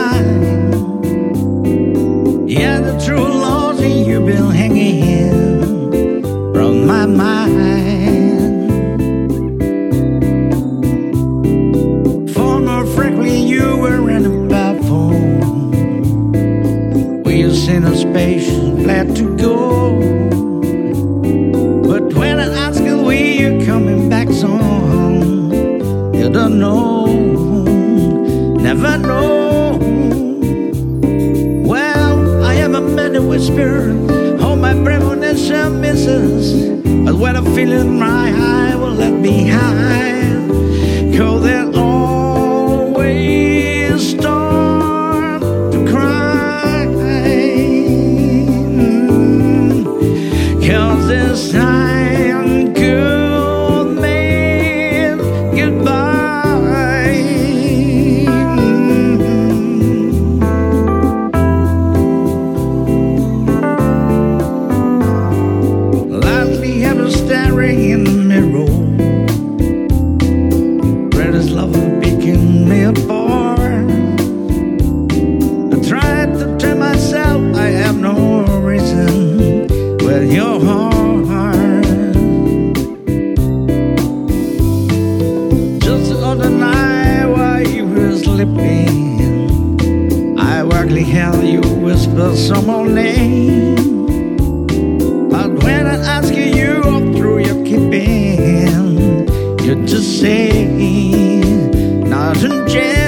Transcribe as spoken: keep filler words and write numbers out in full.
time. Yeah, the true lost you've been hanging from my mind. For more frankly, you were in a platform. We sent a space glad to go. But when I ask you, will you coming back soon? You don't know, never know. Well, I am a man who whispers, oh my premonition misses. But when I feel in my eye, will let behind. Cause there's always storm to cry. Cause this time could mean goodbye. Lightly ever staring in the mirror, greatest love picking me apart. I tried to tell myself I have no reason with your heart. Just the other night while you were sleeping, I vaguely held you whisper some more name. But when I ask you, you up through your keeping, you just say nothing changed.